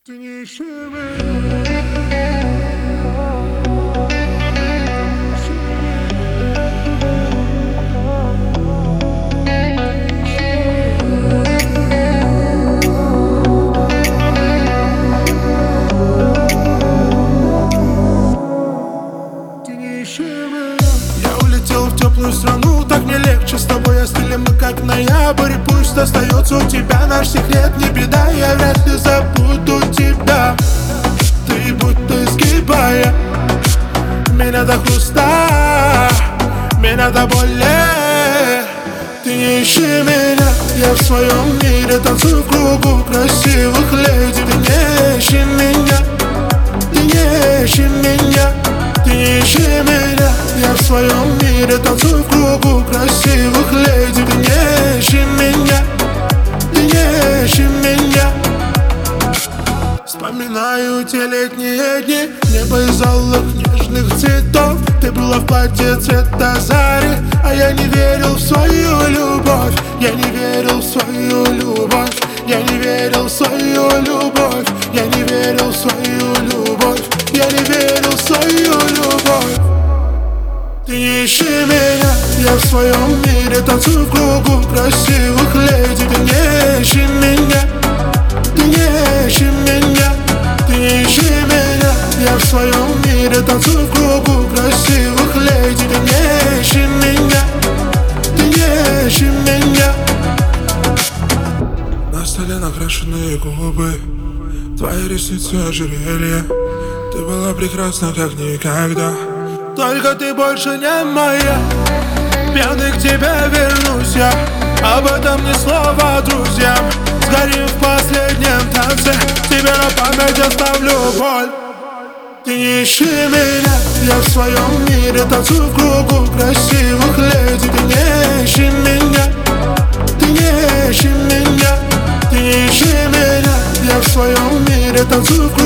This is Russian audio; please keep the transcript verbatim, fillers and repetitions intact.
Ты не ищи меня. Я улетел в теплую страну, так мне легче с тобой остыли мы как ноябрь. Пусть остается у тебя наш секрет, не беда, я вряд ли забуду тебя. Ты будто изгибая меня до хруста, меня до боли. Ты не ищи меня, я в своем мире танцую в кругу красивых леди. Ты не ищи меня, ты не ищи меня. Ты не ищи меня, я в своем мире танцую в кругу красивых леди. Ты не ищи меня, ты не ищи меня. Вспоминаю те летние дни, небо из алых нежных цветов. Ты была в платье цвета зари, а я не верил в свою любовь. Я не верил в свою любовь. Я не верил в свою любовь. Я не верил в свою любовь. Я не верил в свою любовь. Ты не ищи меня, я в своем мире танцую в кругу красивых леди. Ты не ищи меня, ты не ищи меня. Ты не ищи меня, я в своем мире танцую в кругу красивых леди. Ты не ищи меня, ты не ищи меня. На столе накрашенные губы, твои ресницы ожерелье. Ты была прекрасна как никогда, только ты больше не моя. Пьяный к тебе вернусь я, об этом ни слова друзьям. Сгорим в последнем танце, тебе на память оставлю боль. Ты не ищи меня, я в своем мире танцую в кругу красивых леди. Ты не ищи меня, ты не ищи меня. Ты не ищи меня, я в своем мире танцую в кругу